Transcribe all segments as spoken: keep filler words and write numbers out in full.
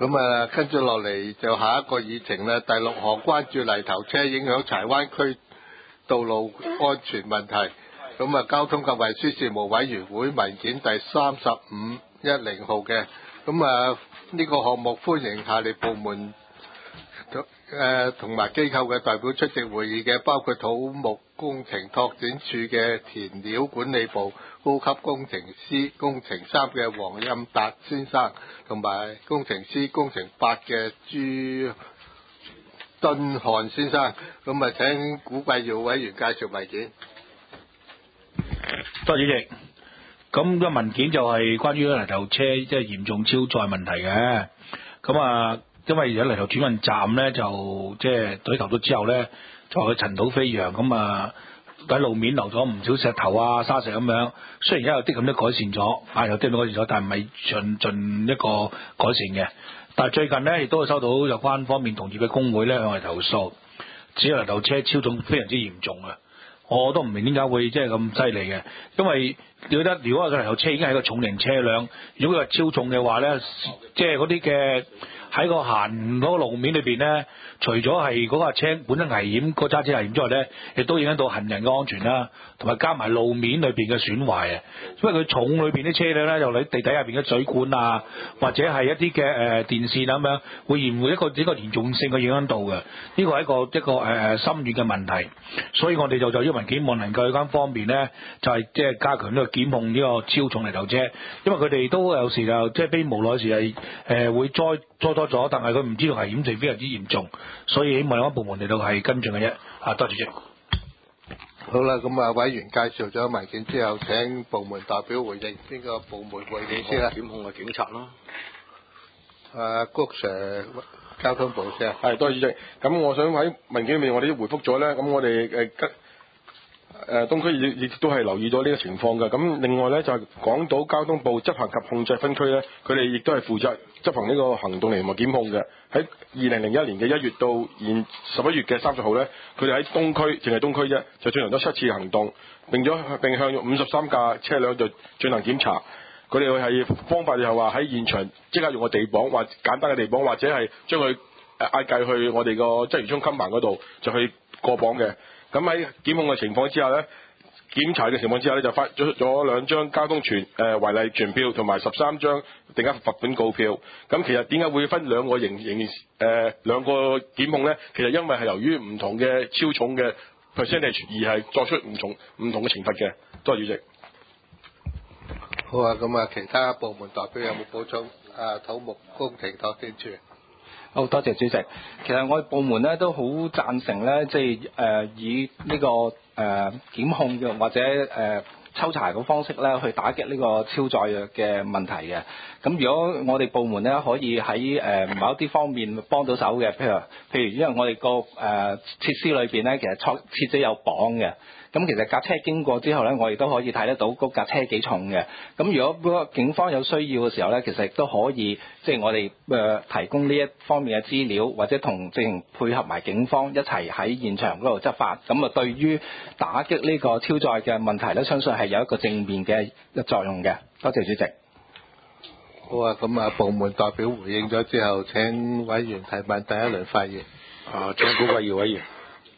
咁啊，跟住落嚟就下一個議程咧，第六項關注泥頭車影響柴灣區道路安全問題。咁啊，交通及運輸事務委員會文件第三十五一零號嘅。咁啊，呢個項目歡迎下列部門誒同埋機構嘅代表出席會議嘅，包括土木工程拓展署嘅填料管理部高級工程師工程三嘅黃蔭達先生，同埋工程師工程八嘅朱敦漢先生。咁啊，請古貴耀委員介紹文件。 多謝主席。咁個文件就係關於泥頭車即係嚴重超載問題嘅。咁啊，因為有泥頭轉運站咧，就即係堆頭咗之後咧，就佢塵土飛揚，咁啊喺路面留咗唔少石頭啊、沙石咁樣。雖然而家有啲咁多改善咗，啊有啲咁多改善咗，但係唔係盡盡一個改善嘅。但係最近咧，亦都收到有關方面同業嘅工會咧向我哋投訴，指泥頭車超重非常之嚴重啊！我都唔明點解會即係咁犀利嘅，因為你覺得如果個泥頭車已經係個重型車輛，如果佢係超重嘅話咧，即係嗰啲嘅喺個行嗰個路面裏邊咧，除咗係嗰架車本身危險，個揸車危險之外咧，亦都影響到行人嘅安全啦，同埋加埋路面裏邊嘅損壞啊。因為佢重裏邊啲車輛咧，又喺地底入邊嘅水管啊，或者係一啲嘅誒電線咁樣，會延會一個一個嚴重性嘅影響到嘅。呢個係一個一個誒、呃、深遠嘅問題，所以我哋就就呢個文件望能夠有間方面咧，就係即係加強呢個檢控呢個超重泥頭車，因為佢哋都有時就即係悲無奈時係誒、呃、會栽栽多咗，但係佢唔知道危險性非常之嚴重，所以希望有關部門嚟到係跟進嘅啫。啊，多謝主席。 好啦，咁啊，委員介紹咗文件之後，請部門代表回應。邊個部門回應先啦？ 檢控嘅警察咯。 啊，谷 Sir 交通部先。 係，多謝主席。咁我想喺文件裏面，我哋都回覆咗咧。咁我哋誒吉誒東區亦亦都係留意咗呢個情況嘅。咁另外咧就係、是、港島交通部執行及控制分區咧，佢哋亦都係負責執行呢個行動嚟同埋檢控嘅。喺二零零一年嘅一月到現十一月嘅三十號咧，佢哋喺東區淨係東區啫，就進行咗七次行動，並咗並向五十三架車輛就進行檢查。佢哋係方法就係話喺現場即刻用個地磅或簡單嘅地磅，或者係將佢誒嗌計去我哋個鰂魚涌襟棚嗰度就去過磅嘅。咁喺檢控嘅情況之下咧，檢查嘅情況之下咧，就發咗咗兩張交通傳誒違例傳票同埋十三張定額罰款告票。咁其實點解會分兩個刑刑誒兩個檢控咧？其實因為係由於唔同嘅超重嘅 percentage 而係作出唔同唔同嘅懲罰嘅。多謝主席。 好啊，咁啊，其他部門代表有冇補充？啊，土木工程拓展署。 好，多謝主席。其實我哋部門咧都好贊成咧，即係誒以呢、這個誒、呃、檢控嘅或者誒、呃、抽查嘅方式咧，去打擊呢個超載嘅問題嘅。咁如果我哋部門咧可以喺誒、呃、某一啲方面幫到手嘅，譬如譬如因為我哋個誒設施裏邊咧，其實設設置有磅嘅。咁其實架車經過之後咧，我亦都可以睇得到嗰架車幾重嘅。咁如果警方有需要嘅時候咧，其實亦都可以即係、就是、我哋誒、呃、提供呢一方面嘅資料，或者同進行配合埋警方一齊喺現場嗰度執法。咁啊，對於打擊呢個超載嘅問題咧，相信係有一個正面嘅作用嘅。多謝主席。 好啊，咁啊，部門代表回應咗之後，請委員提問第一輪發言。 啊，請古貴耀委員。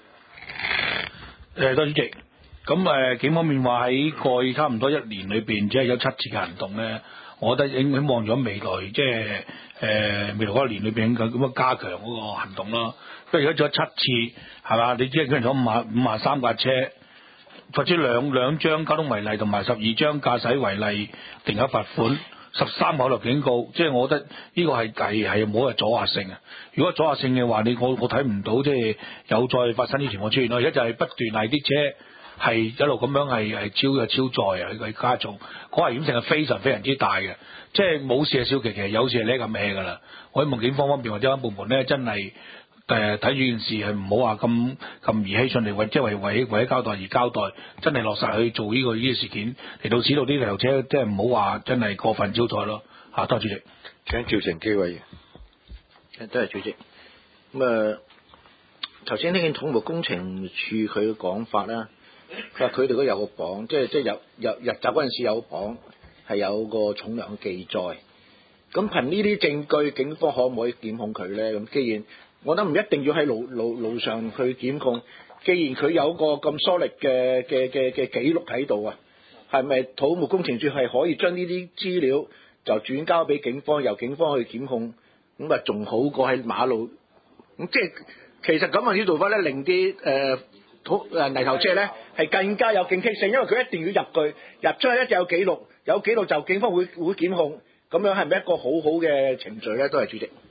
誒，多謝主席。咁誒，警方面話喺過去差唔多一年裏邊，只係有七次嘅行動咧。我覺得影希望咗未來，即係誒未來嗰一年裏邊咁樣加強嗰個行動咯。不如而家做咗七次，係嘛？你只係舉咗五萬五萬三架車，或者兩兩張交通違例同埋十二張駕駛違例定額罰款，十三個口頭警告。即係我覺得呢個係係係冇係阻嚇性啊！如果阻嚇性嘅話，你我我睇唔到即係有再發生呢情況出現咯。而家就係不斷係啲車。係一路咁樣係係超嘅超載啊！佢加重，嗰危險性係非常非常之大嘅，即係冇事係小奇奇，有事係叻咁咩㗎啦！我希望警方方面或者間部門咧，真係誒睇住件事係唔好話咁咁兒戲上嚟，為即係為為為咗交代而交代，真係落實去做呢、這個呢、這個事件嚟到使到啲泥頭車，即係唔好話真係過分超載咯！嚇，多謝主席。 請趙成基委員。多謝主席。咁啊，頭先聽見土木工程處佢嘅講法啦。佢話佢哋嗰有個磅，即係即係有入入閘嗰陣時有磅，係有個重量嘅記載。 咁憑呢啲證據，警方可唔可以檢控佢咧？咁既然我覺得唔一定要喺路路路上去檢控，既然佢有個咁 solid 嘅嘅嘅嘅記錄喺度啊，係咪土木工程署係可以將呢啲資料就轉交俾警方，由警方去檢控，咁啊仲好過喺馬路。咁即係其實咁樣啲做法咧，令啲誒土誒泥頭車咧係更加有警惕性，因為佢一定要入去，入出去一定有記錄，有記錄就警方會會檢控，咁樣係咪一個好好嘅程序咧？都係主席。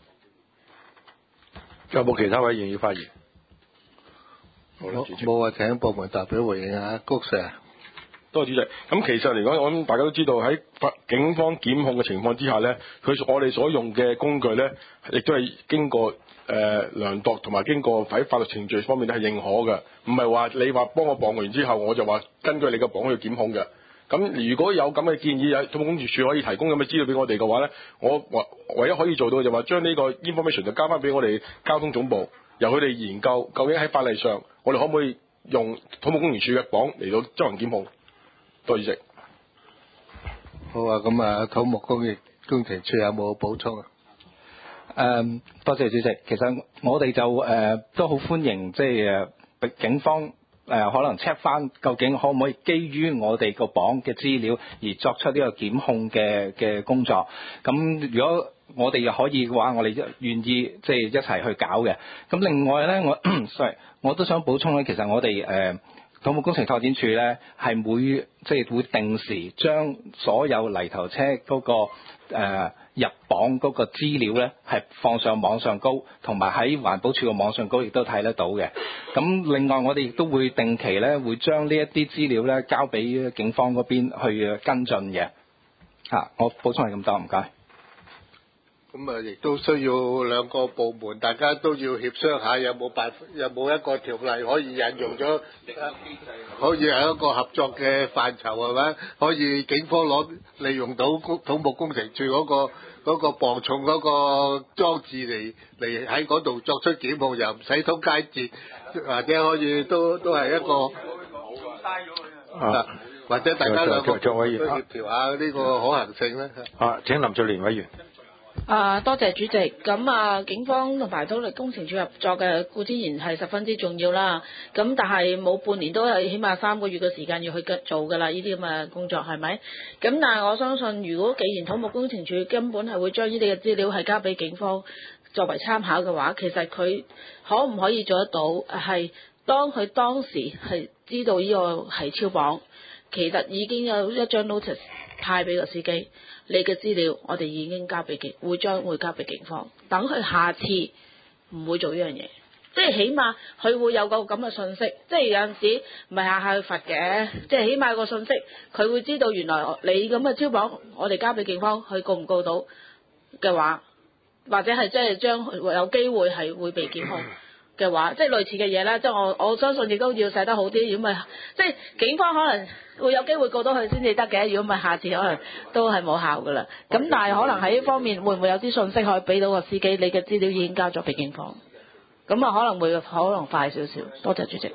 有冇其他委員要發言？好啦，主席。 冇啊，請部門代表回應啊，谷 Sir。 多謝主席。咁其實嚟講，我諗大家都知道喺法警方檢控嘅情況之下咧，佢我哋所用嘅工具咧，亦都係經過誒、呃、量度同埋經過喺法律程序方面咧係認可嘅，唔係話你話幫我綁完之後，我就話根據你嘅綁去檢控嘅。咁如果有咁嘅建議，有土木工程署可以提供咁嘅資料俾我哋嘅話咧，我唯唯一可以做到就話將呢個 information 就交翻俾我哋交通總部，由佢哋研究究竟喺法例上，我哋可唔可以用土木工程署嘅綁嚟到執行檢控。多謝主席。 好啊，咁啊，土木工業工程署有冇補充啊？ 誒、嗯，多謝主席。其實我哋就誒、呃、都好歡迎，即係誒警方誒、呃、可能 check 翻究竟可唔可以基於我哋個榜嘅資料而作出呢個檢控嘅嘅工作。咁如果我哋又可以嘅話，我哋願意即係一齊去搞嘅。咁另外咧，我 sorry， 我都想補充咧，其實我哋誒。呃土木工程拓展署咧係每即係會定時將所有泥頭車嗰、那個、呃、入榜嗰個資料咧係放上網上高，同埋喺環保署嘅網上高亦都睇得到嘅。咁另外我哋亦都會定期咧會將呢一啲資料咧交俾警方嗰邊去跟進嘅。啊，我補充係咁多，唔該。 咁啊，亦都需要兩個部門，大家都要協商下，有冇辦法，有冇一個條例可以引用咗，可以係一個合作嘅範疇係咪？可以警方攞利用到土木工程署嗰個嗰個磅重嗰個裝置嚟嚟喺嗰度作出檢控，又唔使通街節，或者可以都都係一個啊，或者大家兩個都協調下呢個可行性咧。 啊，請林翠蓮委員。 啊，多謝主席。咁啊，警方同埋土力工程署合作嘅固之然係十分之重要啦。咁但係冇半年都係起碼三個月嘅時間要去做㗎啦，呢啲咁嘅工作係咪？咁但係我相信，如果既然土木工程署根本係會將呢啲嘅資料係交俾警方作為參考嘅話，其實佢可唔可以做得到係當佢當時係知道呢個係超磅，其實已經有一張 notice 派俾個司機。你嘅資料我哋已經交俾警，會將會交俾警方，等佢下次唔會做呢樣嘢，即係起碼佢會有個咁嘅信息，即係有陣時唔係下下去罰嘅，即係起碼個信息佢會知道原來你咁嘅超磅，我哋交俾警方去告唔告到嘅話，或者係即係將有機會係會被檢控嘅話，即係類似嘅嘢啦。即係我我相信亦都要寫得好啲，如果唔係即係警方可能會有機會告到佢先至得嘅，如果唔係下次可能都係冇效噶啦。咁但係可能喺呢方面會唔會有啲信息可以俾到個司機，你嘅資料已經交咗俾警方，咁啊可能會可能快少少。多謝主席。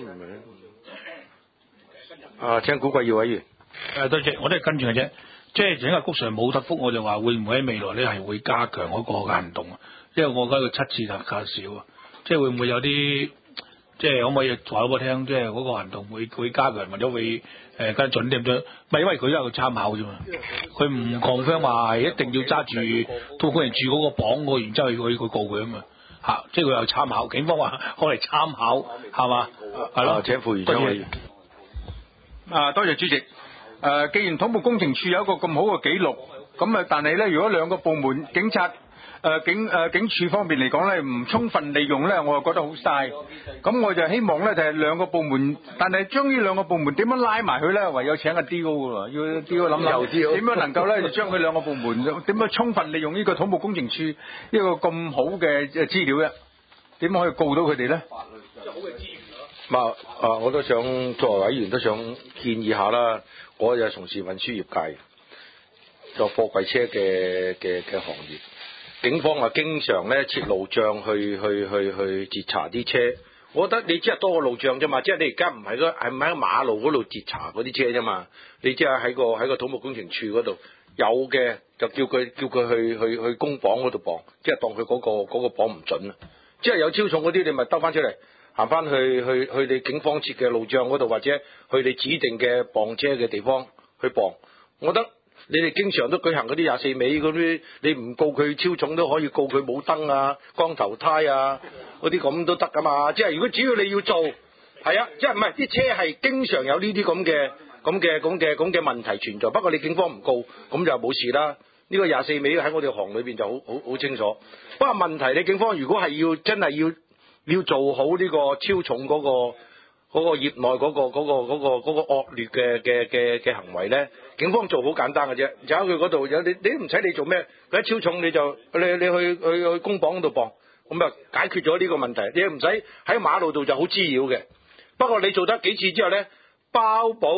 啊，請古貴耀委員。 誒，多謝，我都係跟住嘅啫。即係整個谷 Sir 冇答覆，我就話會唔會喺未來咧係會加強嗰個行動啊？因為我覺得佢七次就較少啊。即係會唔會有啲，即係可唔可以話俾我聽，即係嗰個行動會會加強或者會誒跟準啲咁樣？唔係因為佢都有個參考啫嘛，佢唔 confirm 話一定要揸住土木工程署嗰個榜個，然之後去去告佢啊嘛嚇，即係佢有參考，警方話可嚟參考係嘛？係咯。 請副議長委員。 啊，多謝主席。誒、呃，既然土木工程署有一個咁好嘅記錄，咁啊，但係咧，如果兩個部門警察，誒、呃、警誒、呃、警署方面嚟講咧，唔充分利用咧，我就覺得好嘥。咁我就希望咧，就係、是、兩個部門，但係將呢兩個部門點樣拉埋去咧，唯有請個 D O 喎，要 D O 諗諗點樣能夠咧，就將佢兩個部門點樣充分利用呢個土木工程署呢個咁好嘅資料咧？點可以告到佢哋咧？即係好嘅資源咯。 啊，我都想作為委員都想建議下啦。我就從事運輸業界，做貨櫃車嘅嘅嘅行業。警方啊，經常咧設路障去去去去截查啲車。我覺得你只係多個路障啫嘛，即係你而家唔係個係唔喺馬路嗰度截查嗰啲車啫嘛。你即係喺個喺個土木工程處嗰度有嘅就叫佢叫佢去去去公磅嗰度磅，即係當佢嗰、個嗰、個磅唔準啊！即係有超重嗰啲，你咪兜翻出嚟，行翻去去去你警方設嘅路障嗰度，或者去你指定嘅磅車嘅地方去磅。我覺得你哋經常都舉行嗰啲廿四尾嗰啲，你唔告佢超重都可以告佢冇燈啊、光頭胎啊嗰啲咁都得噶嘛。即係如果只要你要做，係啊，即係唔係啲車係經常有呢啲咁嘅。咁嘅咁嘅咁嘅問題存在，不過你警方唔告，咁就冇事啦。呢、這個廿四尾喺我哋行裏邊就好好好清楚。不過問題你警方如果係要真係要要做好呢個超重嗰、那個嗰、那個業內嗰、那個嗰、那個嗰、那個嗰、那個惡劣嘅嘅嘅嘅行為咧，警方做好簡單嘅啫，就喺佢嗰度有你你都唔使你做咩，佢一超重你就你你去去去公磅嗰度磅，咁啊解決咗呢個問題，你唔使喺馬路度就好滋擾嘅。不過你做得幾次之後咧，包保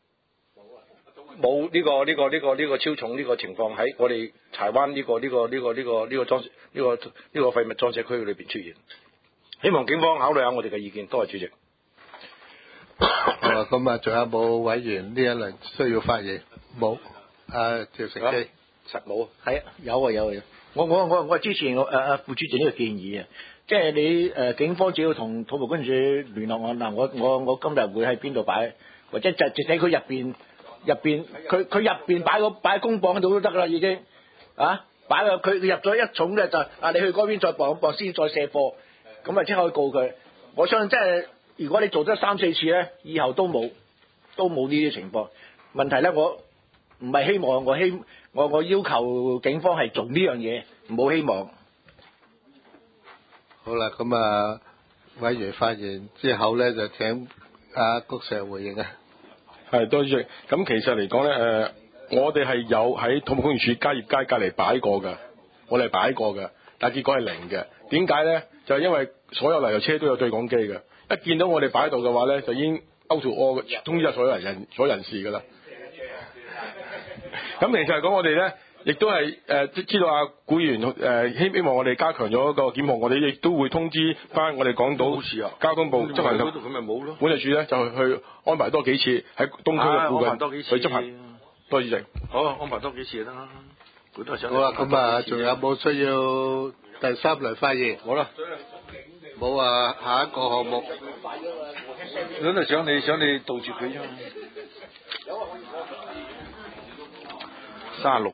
冇呢個呢個呢個呢個超重呢個情況喺我哋柴灣呢個呢個呢個呢個呢個裝呢個呢個廢物裝卸區裏邊出現。希望警方考慮下我哋嘅意見。多謝主席。 好啦，咁啊，仲有冇委員呢一輪需要發言？冇。啊，趙成基。 實冇。 係啊，有啊有啊有。我我我我支持我誒誒副主席呢個建議啊，即係你誒、呃、警方只要同土木工程署聯絡我嗱，我我我今日會喺邊度擺，或者就直喺佢入邊。入邊佢佢入邊擺個擺公磅喺度都得啦，已經啊擺個佢入咗一重咧就啊你去嗰邊再磅一磅先再卸貨，咁啊即刻可以告佢。我相信即係如果你做得三四次咧，以後都冇都冇呢啲情況。問題咧，我唔係希望我希我我要求警方係做呢樣嘢，唔好希望。 好啦，咁啊委員發言之後咧，就請阿局長回應啊。 係，多謝主席。咁其實嚟講咧，誒、呃，我哋係有喺土木工程署嘉業街隔離擺過㗎，我哋擺過㗎，但係結果係零嘅。點解咧？就係、是、因為所有泥頭車都有對講機嘅，一見到我哋擺喺度嘅話咧，就已經 out to all 通知晒所有人人所有人士㗎啦。咁其實嚟講，我哋咧亦都係誒、呃、知道阿顧議員誒希希望我哋加強咗個檢控，我哋亦都會通知翻我哋港島交通部執行及佢咪冇咯。 管理處咧就去安排多幾次喺東區嘅附近去執行。多謝主席。 好，安排多幾次啦。佢都係想。 好啦，咁啊，仲有冇需要第三輪發言？ 好啦， 冇啊，下一個項目。 我都想你想你杜絕佢啫嘛。 三十六。